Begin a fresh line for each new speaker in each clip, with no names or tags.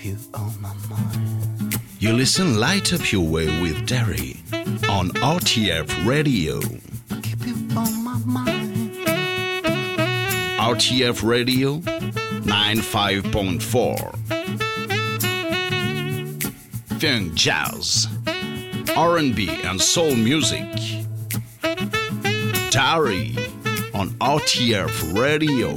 you on my mind.
You listen Light Up Your Way with Derry on RTF Radio.
I keep you on my mind.
RTF Radio 95.4. Funk, jazz, R&B and soul music. Derry on RTF Radio.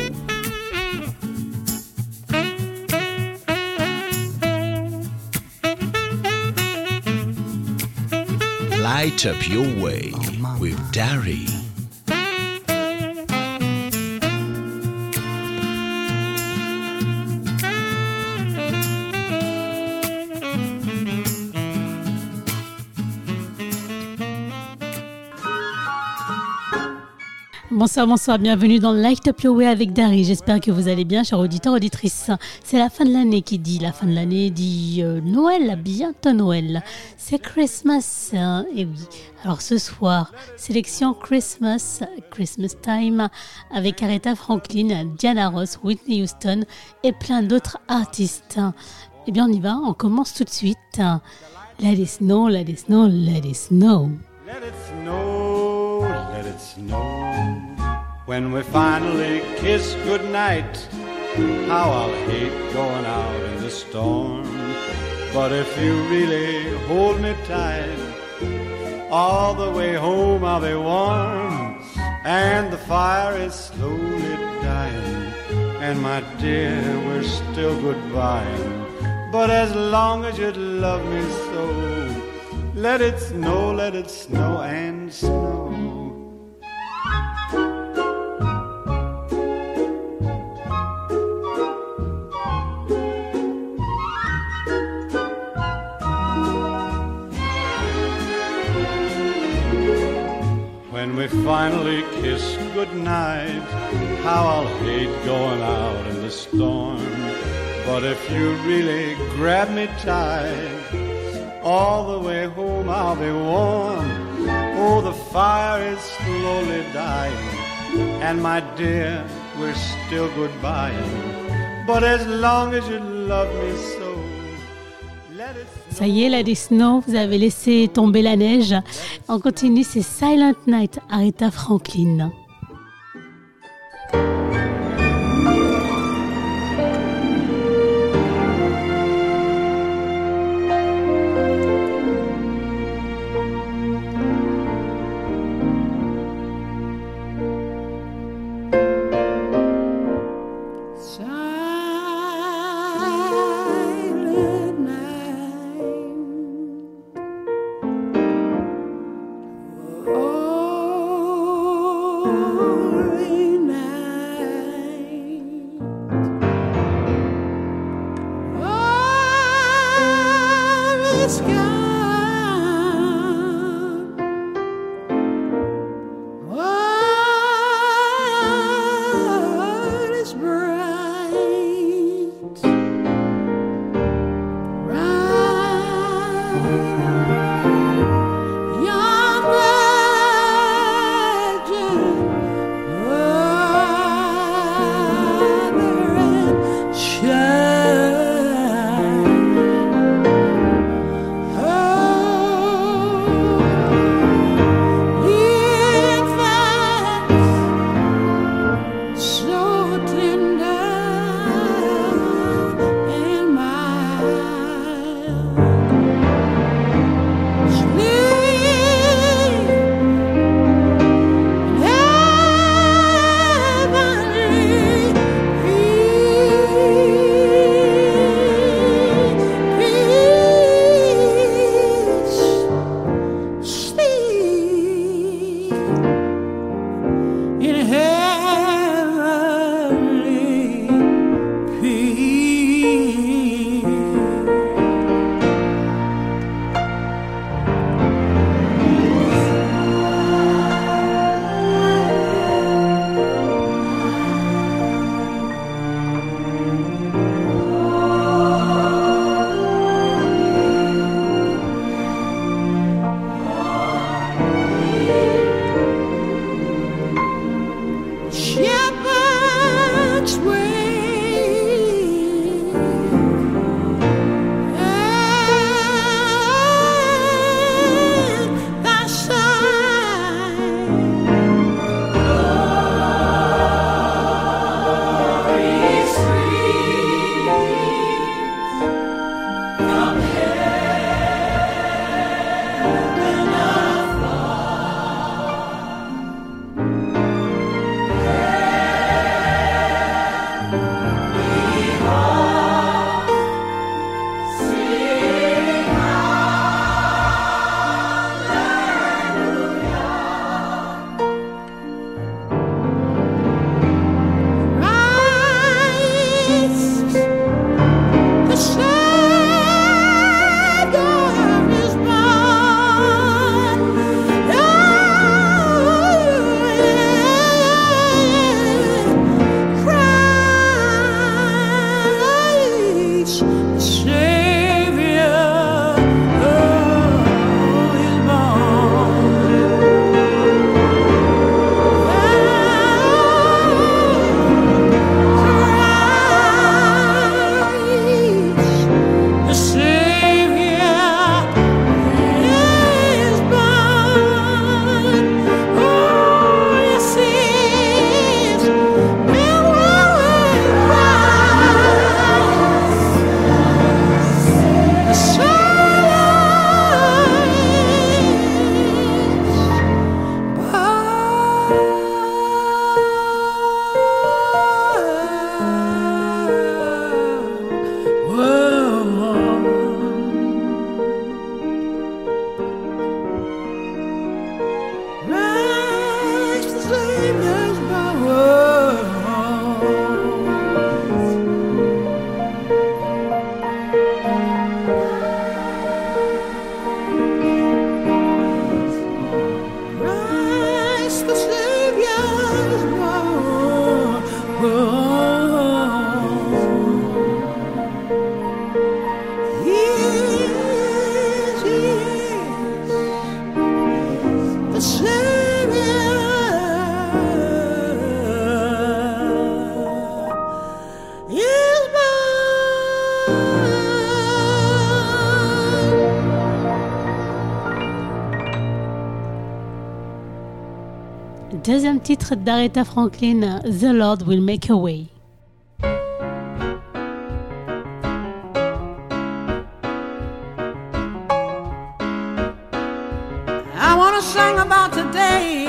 Light Up Your Way with Derry.
Bonsoir, bonsoir, bienvenue dans Light Up Your Way avec Dari. J'espère que vous allez bien, chers auditeurs, auditrices. C'est la fin de l'année qui dit, la fin de l'année dit Noël, bientôt Noël. C'est Christmas, hein, et oui. Alors ce soir, sélection Christmas Time avec Aretha Franklin, Diana Ross, Whitney Houston et plein d'autres artistes. Eh bien on y va, on commence tout de suite. Let it snow, let it snow, let it snow.
Let it snow, let it snow. When we finally kiss goodnight, how I'll hate going out in the storm. But if you really hold me tight, all the way home I'll be warm. And the fire is slowly dying, and my dear, we're still goodbying. But as long as you love me so, let it snow and snow. When we finally kiss goodnight, how I'll hate going out in the storm. But if you really grab me tight, all the way home I'll be warm. Oh, the fire is slowly dying, and my dear, we're still goodbying. But as long as you love me so, let it snow.
Ça y est, Let It Snow, vous avez laissé tomber la neige. On continue, c'est Silent Night, Aretha Franklin.
Shine.
Deuxième titre d'Aretha Franklin, The Lord Will Make a Way.
I want to sing about today,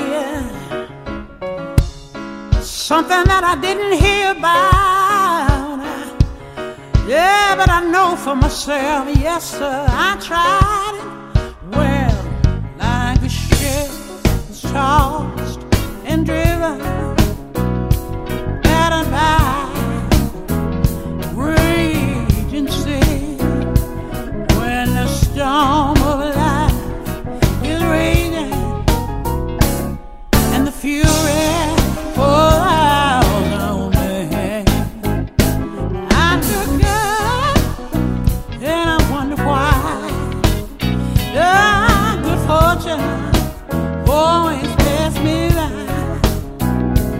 something that I didn't hear about. Yeah, but I know for myself, yes sir, I tried it. Well, like a ship was tossed and driven, battered by raging sea, when the storm of life is raging and the fury pours out on me. I look up and I wonder why the good fortune always passed me by.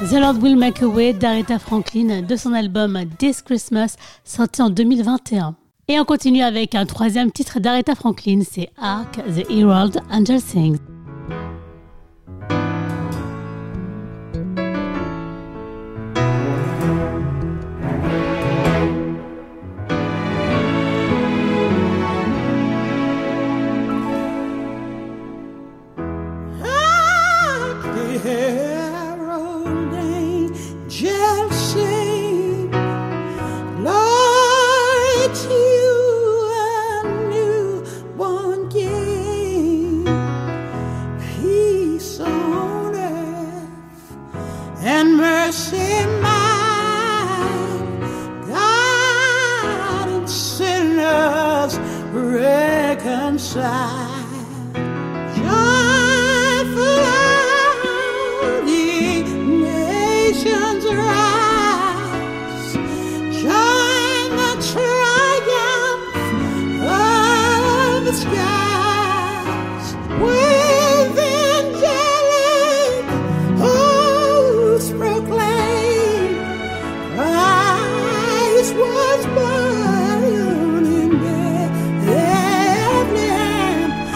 The Lord Will Make a Way d'Aretha Franklin de son album This Christmas sorti en 2021. Et on continue avec un troisième titre d'Aretha Franklin, c'est Hark the Herald Angels Sing.
Was born in Bethlehem.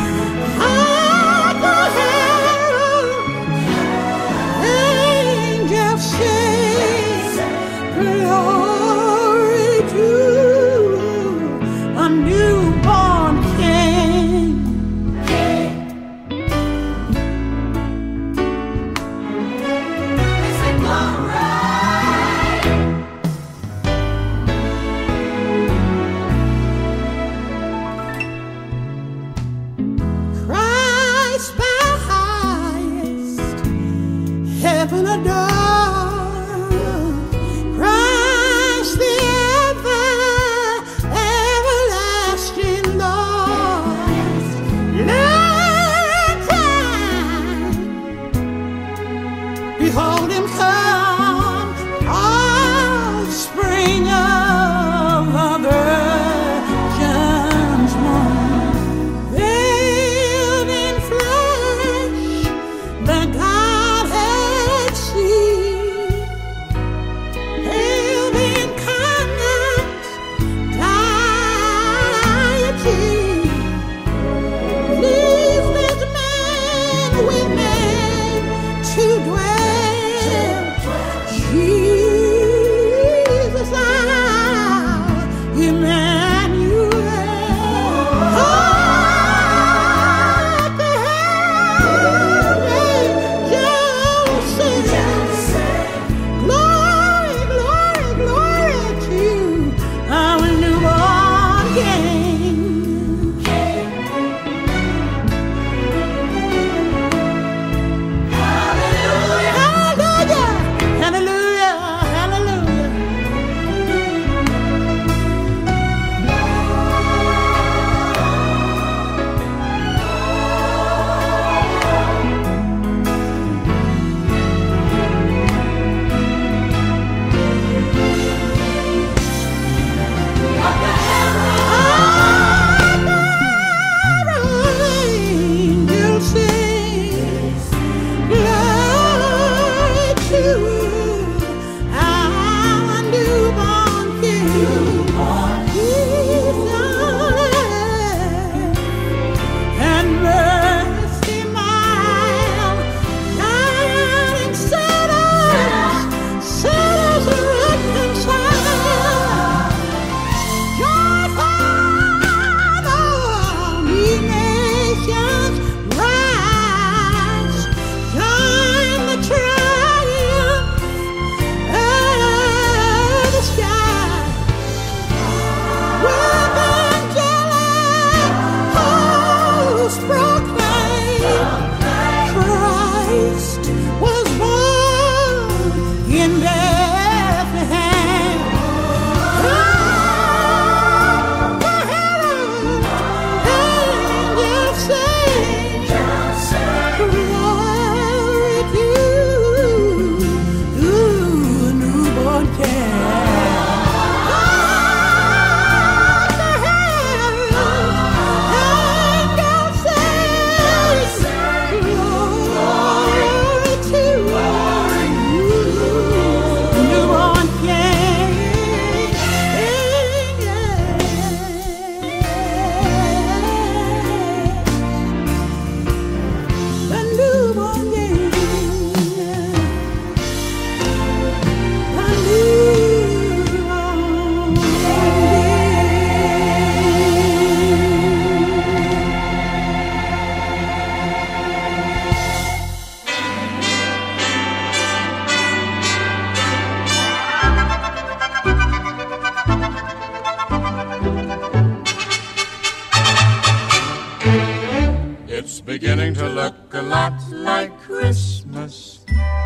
look a lot like Christmas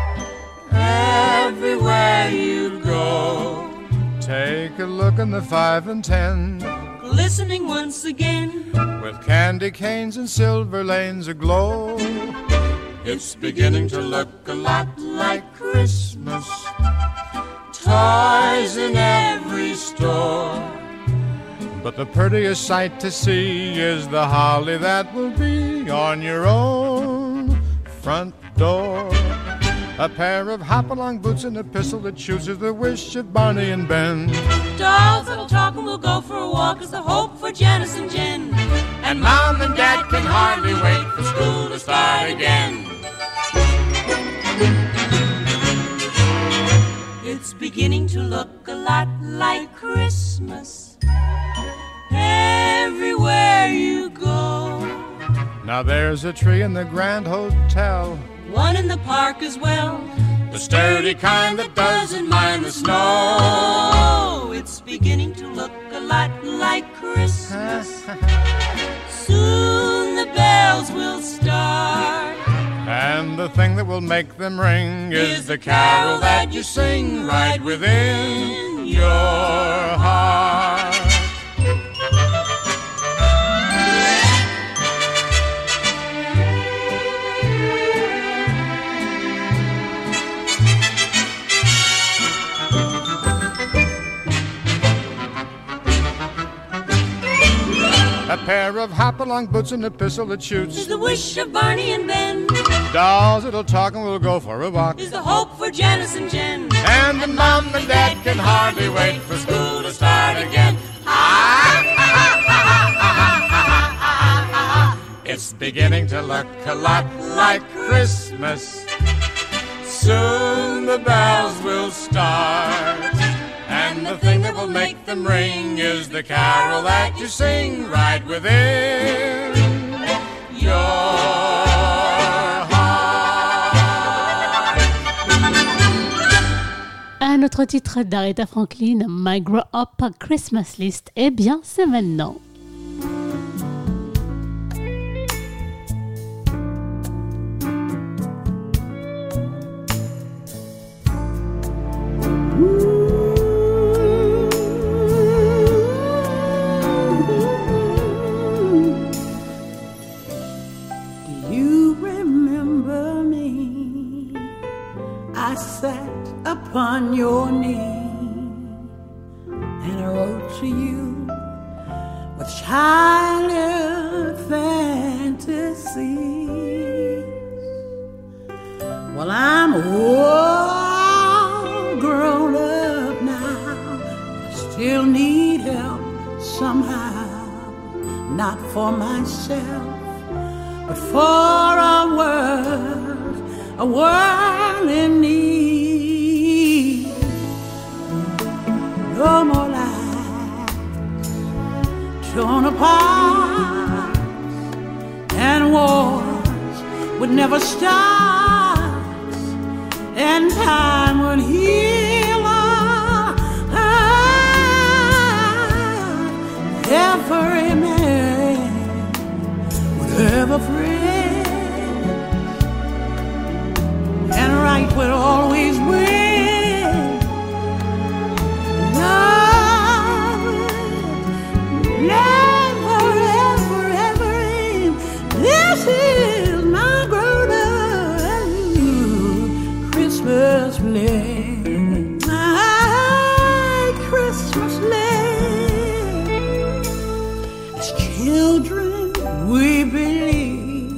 everywhere you go. Take a look in the 5 and 10,
glistening once again,
with candy canes and silver lanes aglow. It's beginning to look a lot like Christmas. Toys in every store, but the prettiest sight to see is the holly that will be on your own front door. A pair of hop-along boots and a pistol that shoots is the wish of Barney and Ben.
dolls that'll talk and we'll go for a walk is the hope for Janice and Jen.
And Mom and Dad can hardly wait for school to start again.
It's beginning to look a lot like Christmas everywhere you go.
Now there's a tree in the Grand Hotel,
One in the park as well,
the sturdy kind that doesn't mind the snow.
It's beginning to look a lot like Christmas. Soon the bells will start,
And the thing that will make them ring is the carol that you sing right within your heart. A pair of hop-along boots and a pistol that shoots
is the wish of Barney and Ben,
dolls that'll talk and we'll go for a walk.
is the hope for Janice and Jen.
And the Mom and Dad can hardly wait for school to start again. It's beginning to look a lot like Christmas. Soon the bells will start, and the thing that will make them ring is the carol that you sing right within your heart.
Un autre titre d'Aretha Franklin, My Grow Up Christmas List. Eh bien, c'est maintenant.
Upon your knee, and I wrote to you with childish fantasies. Well, I'm all grown up now, but I still need help somehow, not for myself, but for a world in need. No more lives torn apart, and wars would never start, and time would heal every man would have a friend, and right would always win. Never, ever, ever end. This is my grown-up Christmas list. My Christmas list. As children, we believe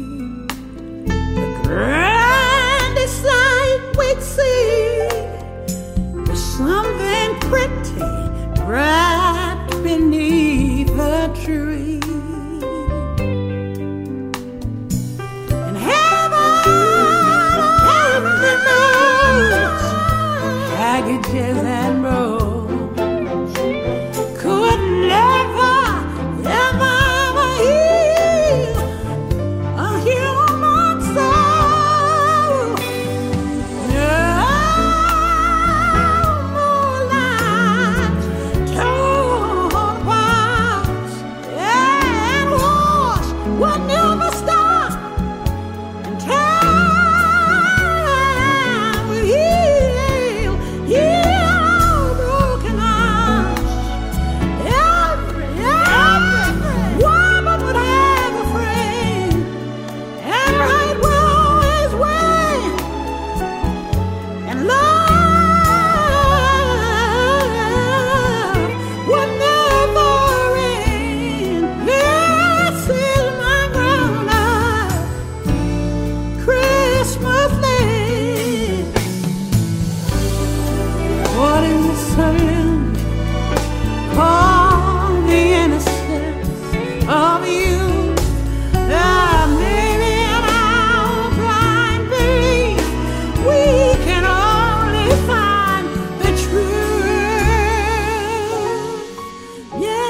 Christmas Day. What is the sudden call the innocence of you? Maybe in our blind belief we can only find the truth. Yeah,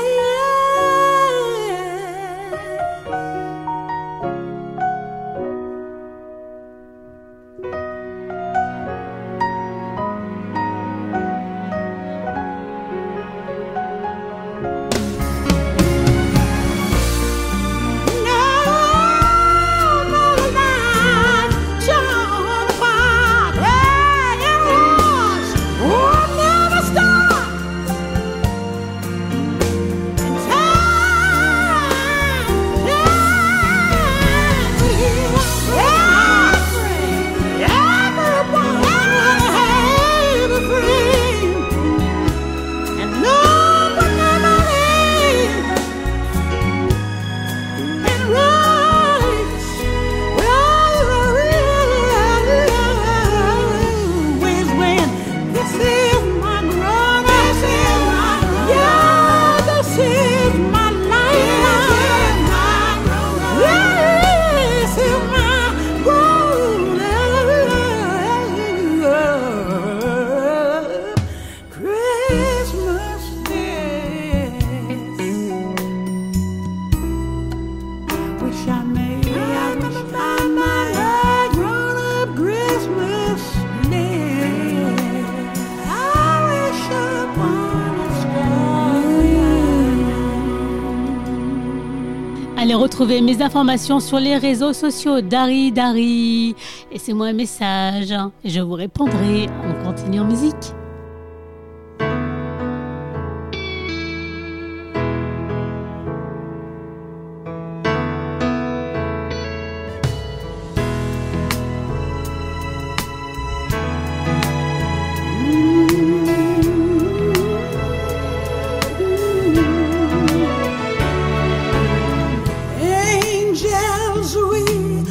Allez retrouver mes informations sur les réseaux sociaux. Dari. Laissez-moi un message et je vous répondrai. On continue en musique.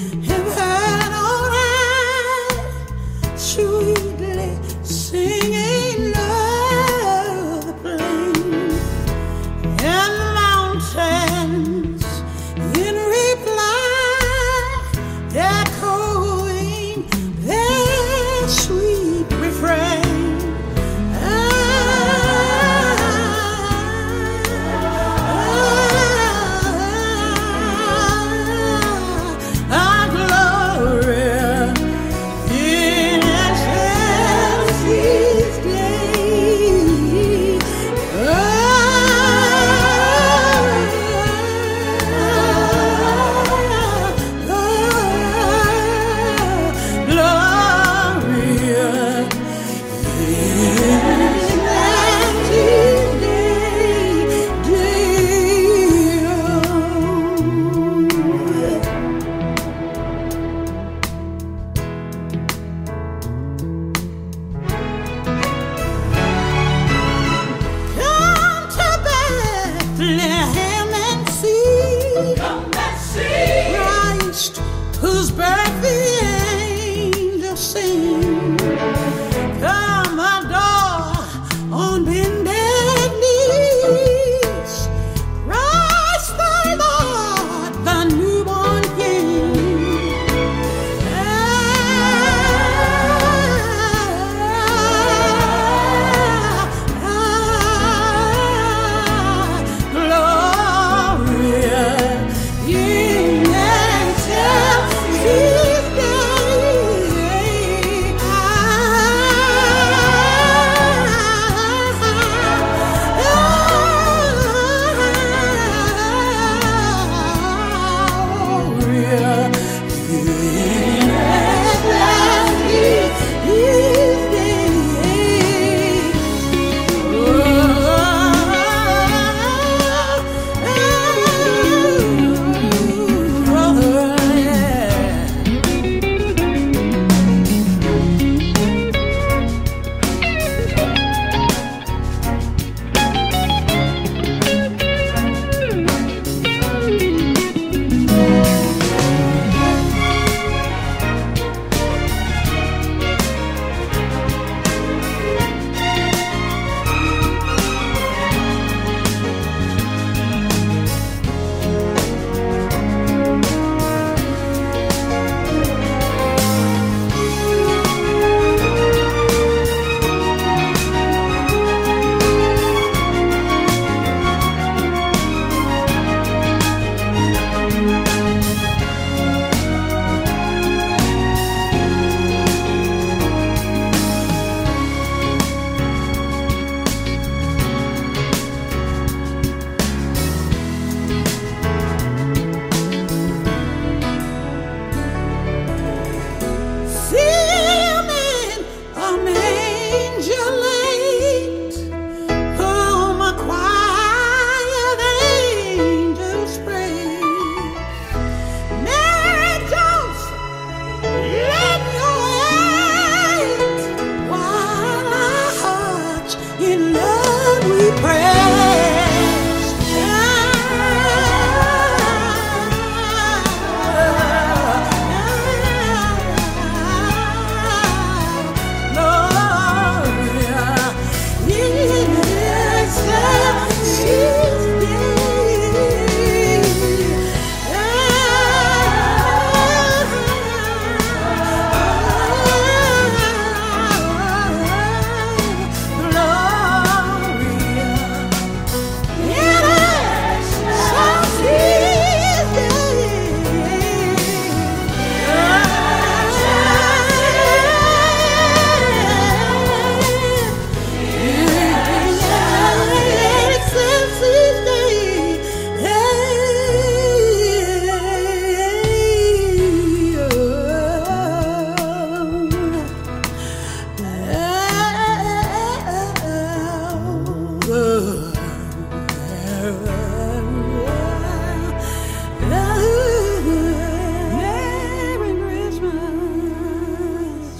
Sweetly singing.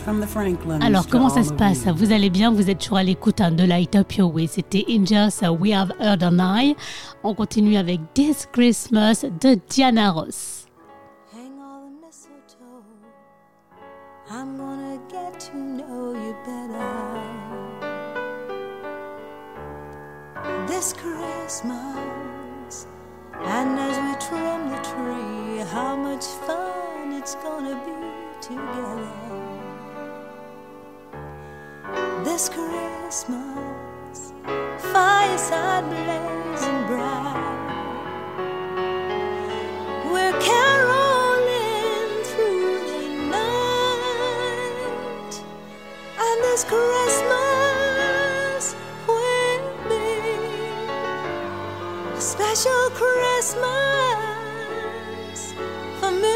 from the Franklins.
Alors,
to
comment ça
all
se
of
passe?
you.
Vous allez bien? Vous êtes toujours à l'écoute de Light Up Your Way. C'était Angels, We Have Heard an Eye. On continue avec This Christmas de Diana Ross.
Hang all the mistletoe. I'm gonna get to know you better this Christmas. And as we trim the tree, how much fun it's gonna be together this Christmas. Fireside blazing bright, we're caroling through the night, and this Christmas will be a special Christmas for me.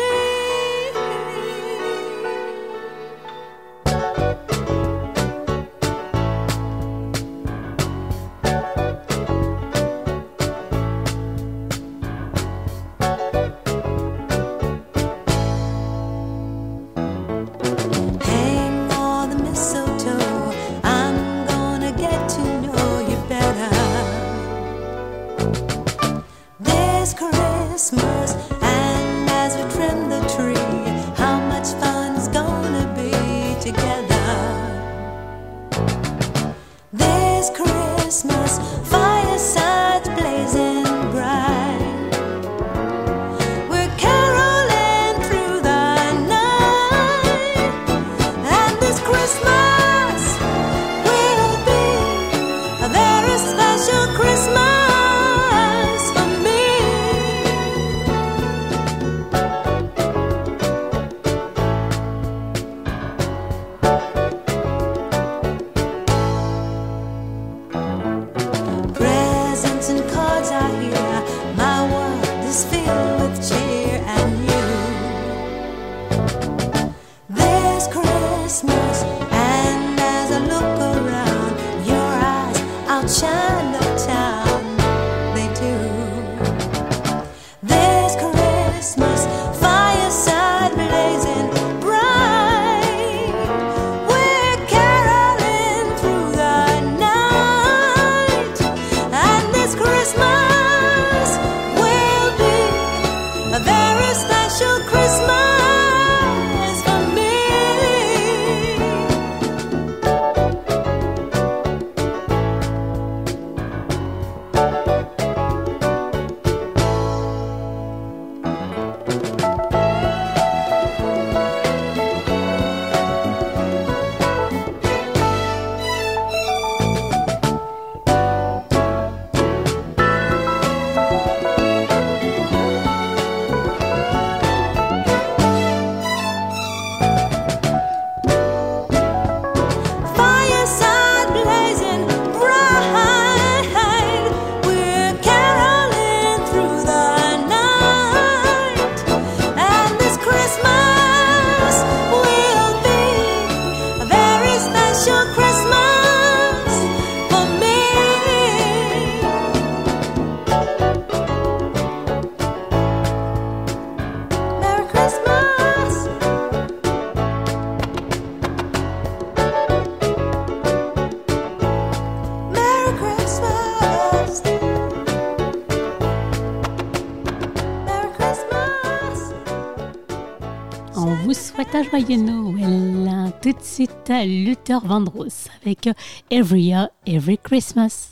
Christmas, and as we trim the tree, how much fun it's gonna be together this Christmas. Firesides blazing bright, we're caroling through the night, and this Christmas will be a very special Christmas.
Joyeux Noël. Tout de suite, Luther Vandross avec Every Year, Every Christmas.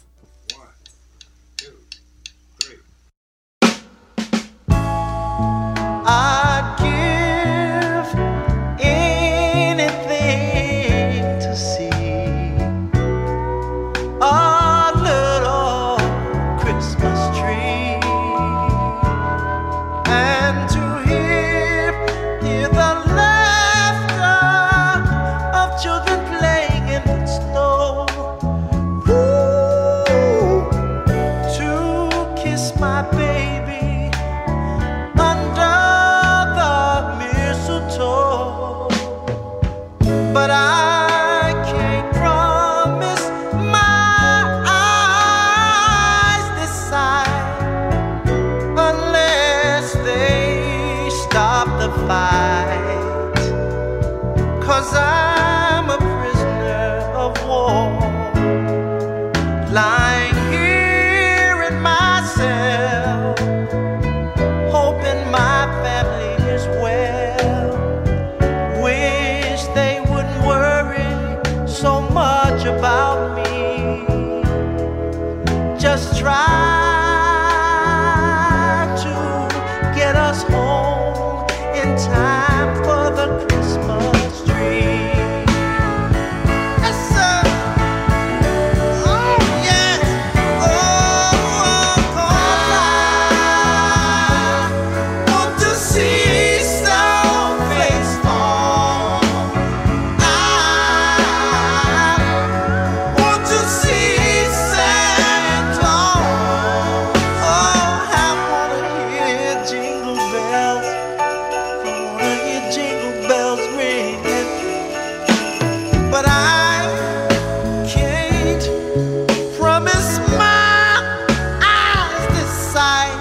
I'd give anything to see a little Christmas tree and to hear the laughter of children playing in the snow. Ooh, to kiss my baby under the mistletoe. But I can't promise my eyes this side unless they stop the fight. 'Cause I they wouldn't worry so much about me. Just try to get us home in time for the Christmas tree. Yes, sir. Oh, yes. Oh, 'cause I want to see snowflakes fall. I want to see Santa Claus. Oh, I wanna hear jingle bells. I wanna hear jingle bells ringing. But I can't promise my eyes this sight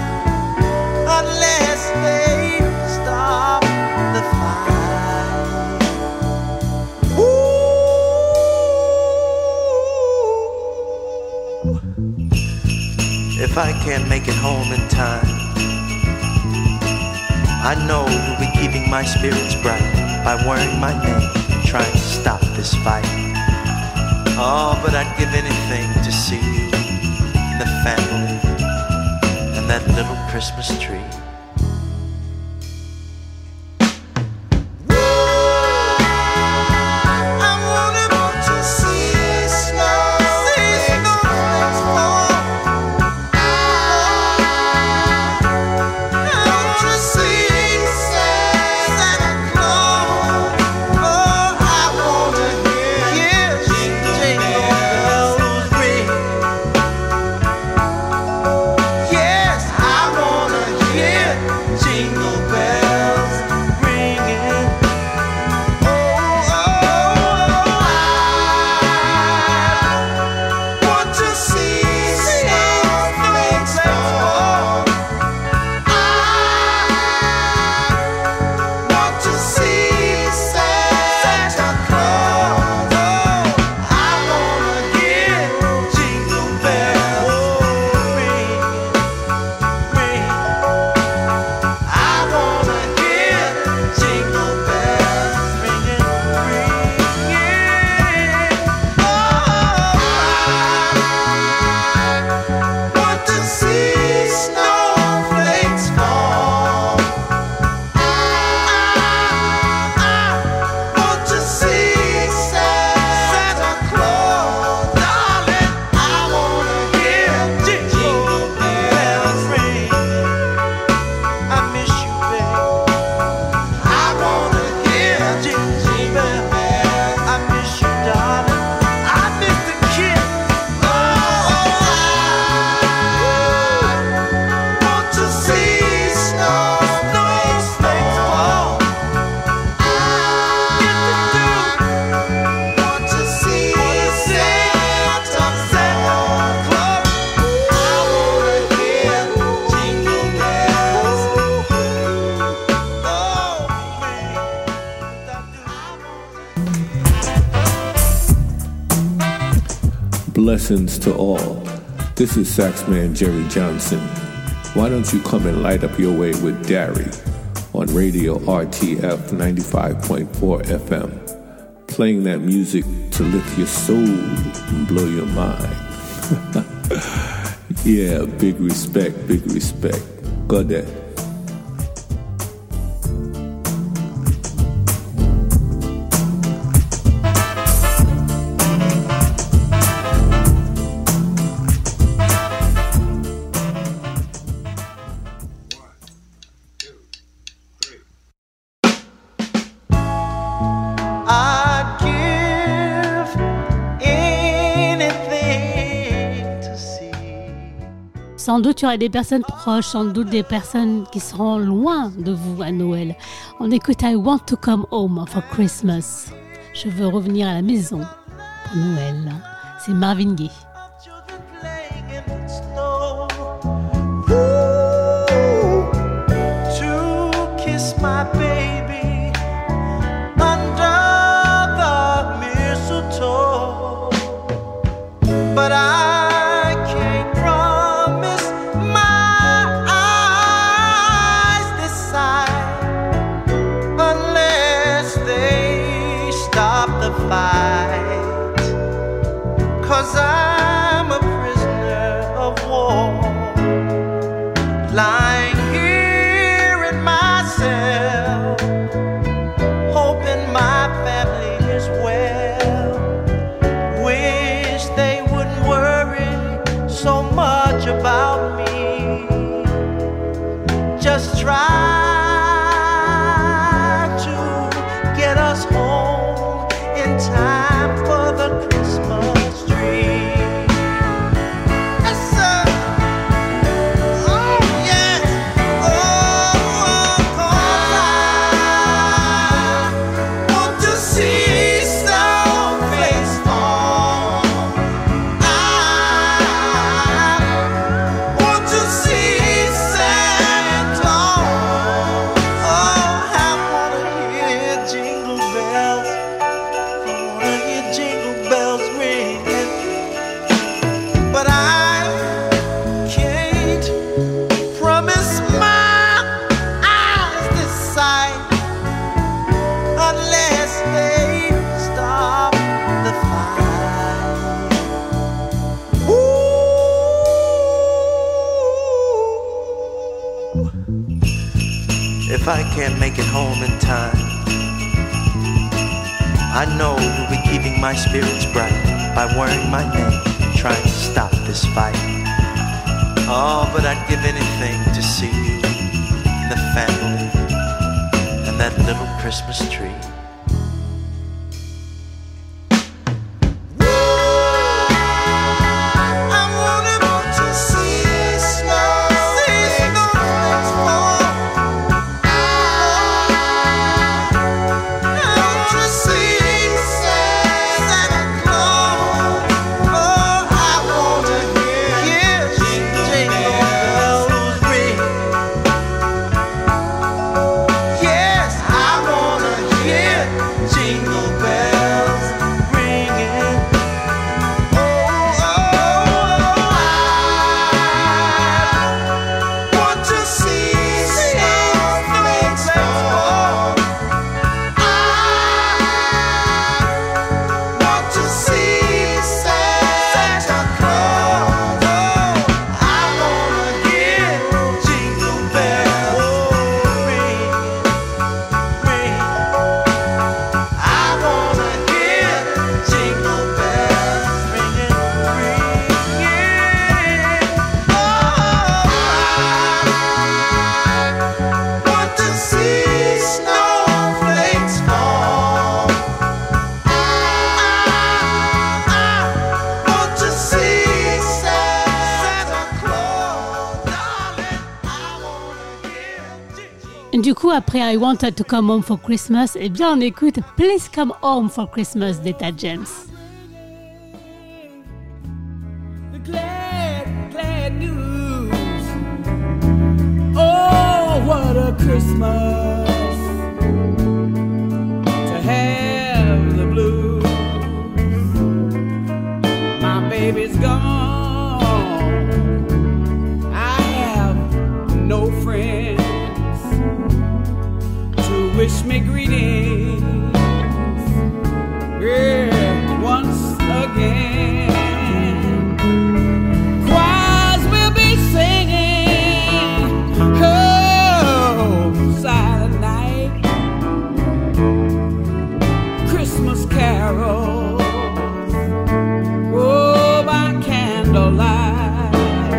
unless they stop the fight. Ooh. If I can't make it home in time, I know you'll be keeping my spirits bright by wearing my name and trying to stop this fight. Oh, but I'd give anything to see you and the family and that little Christmas tree. I wanted to see snowflakes fall. I want to see Santa Claus. Oh, I want to hear jingle bells ring. Yes, I want to hear jingle bells ringing. Oh, I want to see snowflakes fall. I want to see Santa Claus. Oh, I want to hear jingle bells ring, ring. I want to hear jingle bells ringing, ringing. Oh, I want to see snowflakes fall. I want to see Santa Claus, darling. I want to hear jingle bells ring. I miss you, babe. I want to hear jingle bells. I miss you, darling. I miss the kid. Oh, I want to see snowflakes fall. I want to see Santa Claus. I want to hear jingle bells.
Blessings to all. This is Saxman Jerry Johnson. Why don't you come and light up your way with Dari on Radio RTF 95.4 FM, playing that music to lift your soul and blow your mind. Yeah, big respect, big respect. Got that.
I'd give anything to see.
Sans doute, il y aura des personnes proches, sans doute des personnes qui seront loin de vous à Noël. On écoute I Want to Come Home for Christmas. Je veux revenir à la maison pour Noël. C'est Marvin Gaye.
Children playing in the snow. Ooh, to kiss my baby under the mistletoe. But I can't promise my eyes this side unless they stop the fight, 'cause I'm a prisoner of war, lying here in my cell, hoping my family is well. Wish they wouldn't worry so much about me. Just try to get us home in time for the Christmas tree. Yes, sir. Oh, yes. Oh, 'cause I want to see snowflakes fall. I want to see Santa Claus. Oh, I wanna hear jingle bells. I wanna hear jingle bells ringing. But I can't promise my eyes this sight unless they stop the fight. Ooh. If I can't make it home in time, I know you'll be keeping my spirits bright by wearing my name, trying to stop this fight. Oh, but I'd give anything to see you and the family and that little Christmas tree. I wanna to see snowflakes fall. I want to see Santa Claus. Oh, I wanna hear jingle bells ring. Yes, I wanna hear jingle bells ringing. Oh, I want to see snowflakes fall. I want to see Santa Claus. Oh, I wanna hear jingle bells ring, ring. I wanna hear jingle bells ringing, ringing. Oh, I want to see snowflakes fall. I want to see Santa Claus, darling. I wanna hear jingle.
Du coup, après I Wanted to Come Home for Christmas, eh bien, on écoute Please Come Home for Christmas d'Etta James.
The glad, glad news. Oh, what a Christmas to have the blues. My baby's gone. I have no friends to wish me greetings. Yeah, once again. Choirs will be singing, oh, silent night, Christmas carols, oh, by candlelight.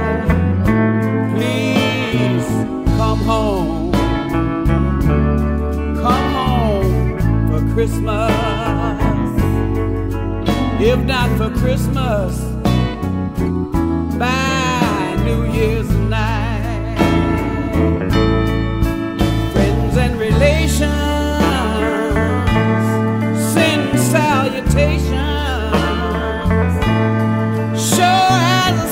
Please come home for Christmas. If not for Christmas, by New Year's night. Friends and relations send salutations, sure as the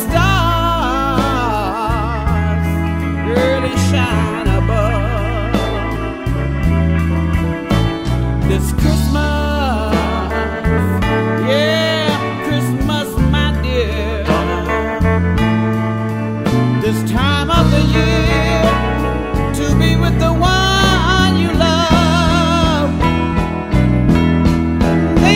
stars early shine above. This Christmas, yeah, Christmas, my dear, this time of the year, to be with the one you love.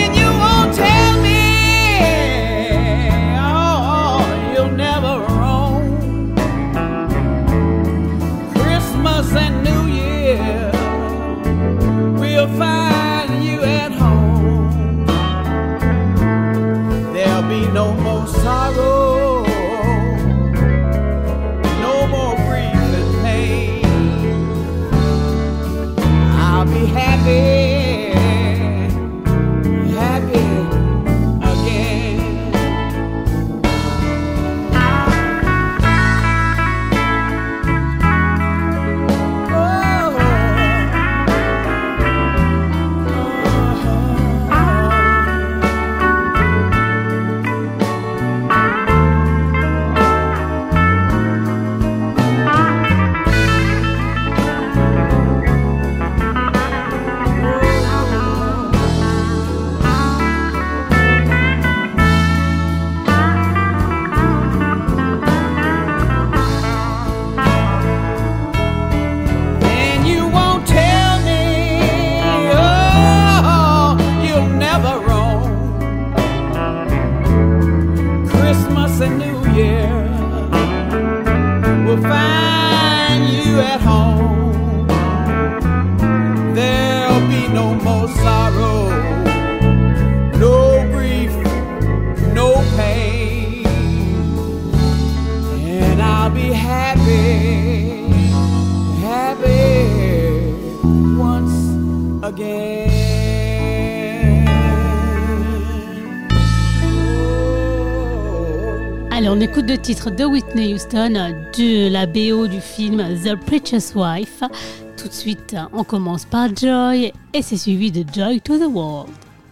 Allez, on écoute le titre de Whitney Houston de la BO du film The Preacher's Wife. Tout de suite, on commence par Joy et c'est suivi de Joy to the World.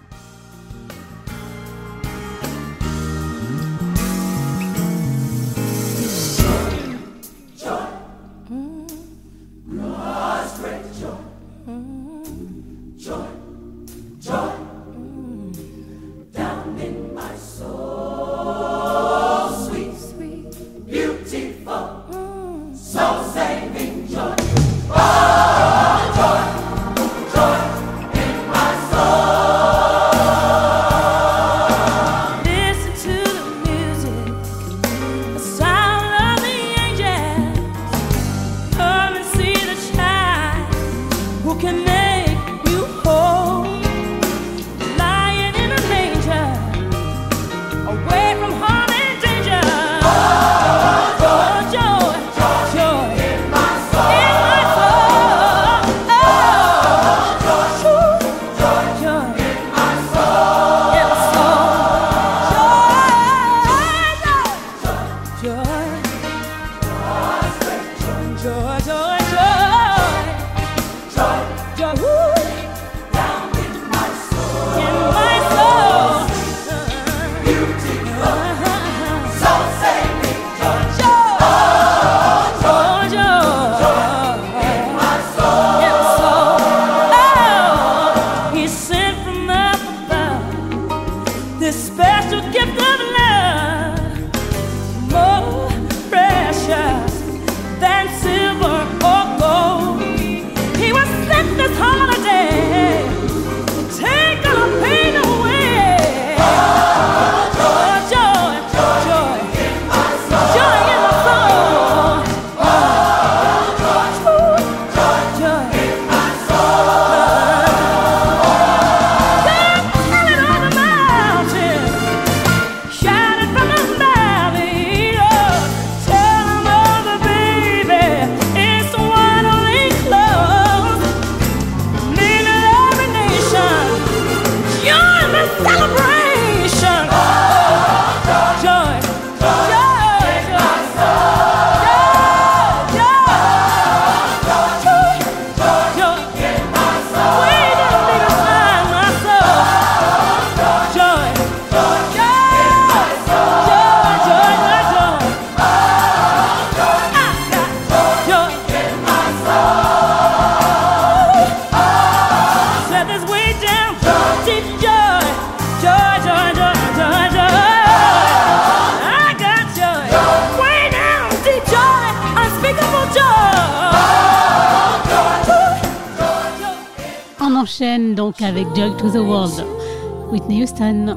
Enchaîne donc avec Joy to the World, Whitney Houston.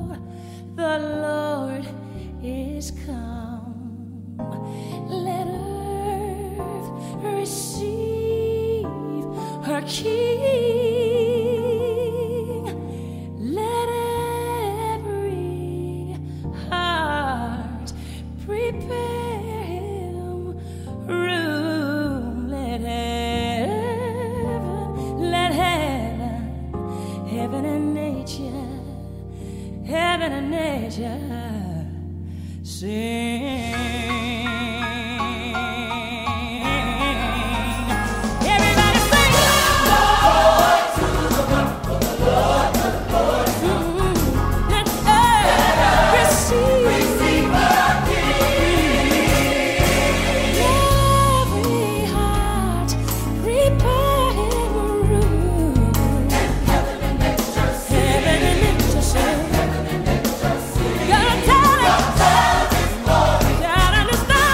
The Lord is come. Let earth receive her King. Let every heart prepare him room. Let heaven and nature sing. Everybody sing. Lord to the Lord, let earth receive her King. Every heart prepare him room. And heaven and nature sing. Gotta tell it. Gotta understand.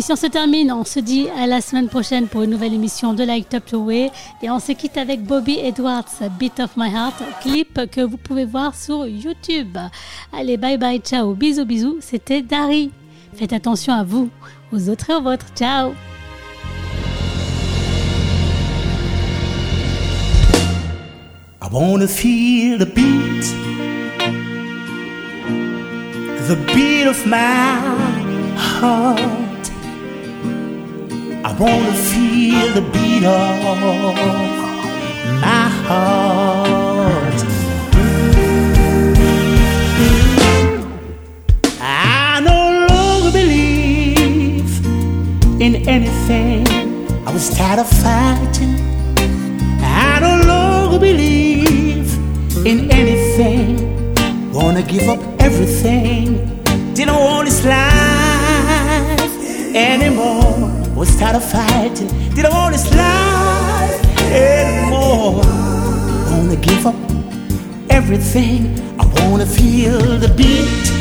l'émission se termine. On se dit à la semaine prochaine pour une nouvelle émission de Light Up Your Way. Et on se quitte avec Bobby Edwards, Beat of My Heart, clip que vous pouvez voir sur YouTube. Allez, bye bye, ciao, bisous, bisous. C'était Dari. Faites attention à vous, aux autres et aux vôtres. Ciao.
I wanna feel the beat of my heart. I wanna feel the beat of my heart. I no longer believe in anything. I was tired of fighting. I no longer believe in anything. Wanna give up everything. Didn't want this life anymore. Was tired of fighting. Didn't want this life anymore. Wanna give up everything. I wanna feel the beat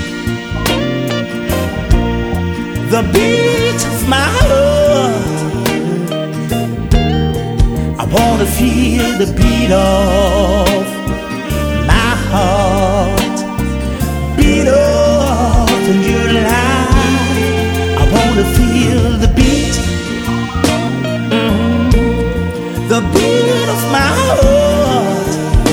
of my heart. I wanna feel the beat of my heart. Beat of the new life. I wanna feel the beat, the beat of my heart.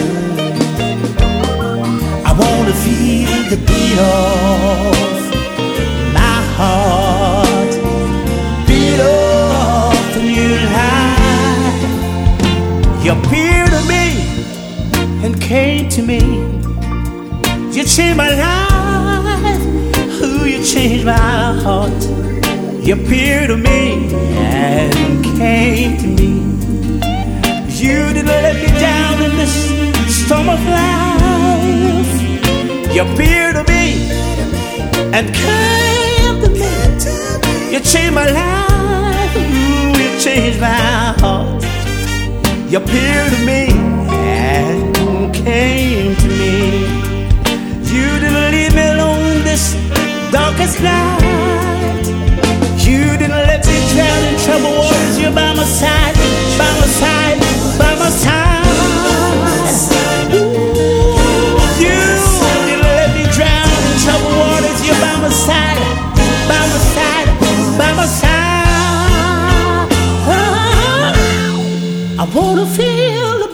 I wanna feel the beat of my heart. Beat of the new life. You appeared to me and came to me. You changed my life. Ooh, you changed my heart. You appeared to me and came to me. You didn't let me down in this storm of life. You appeared to me and came to me. You changed my life. Ooh, you changed my heart. You appeared to me and came to me. You didn't leave me alone this darkest night. You didn't let me drown in troubled waters. You're by my side, by my side, by my side. Ooh, you didn't let me drown in troubled waters. You're by my side, by my side, by my side. I wanna feel the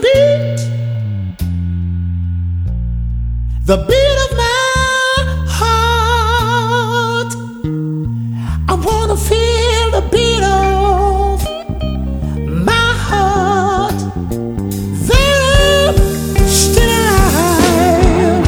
beat of my heart. I wanna feel the beat of my heart. That I'm still alive.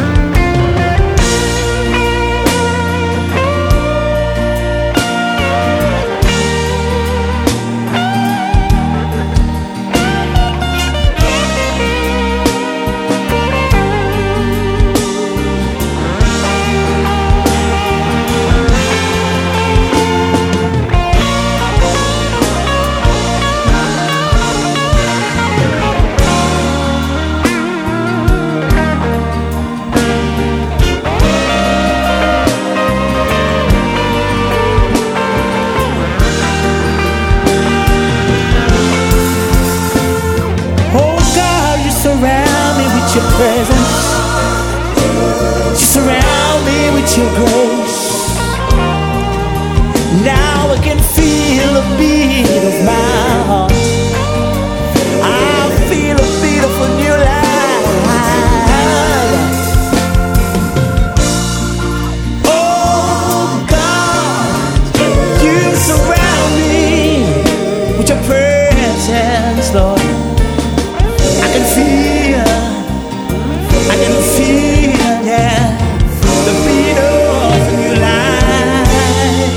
Your presence, you surround me with your grace. Now I can feel the beat of my heart. I feel a beautiful new life. Oh God, you surround me with your presence, Lord. I can feel, yeah, the beat of a new life.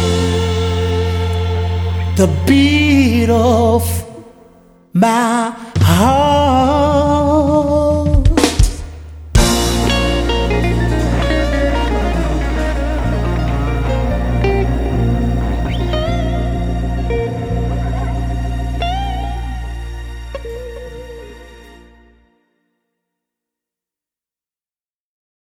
The beat of my heart.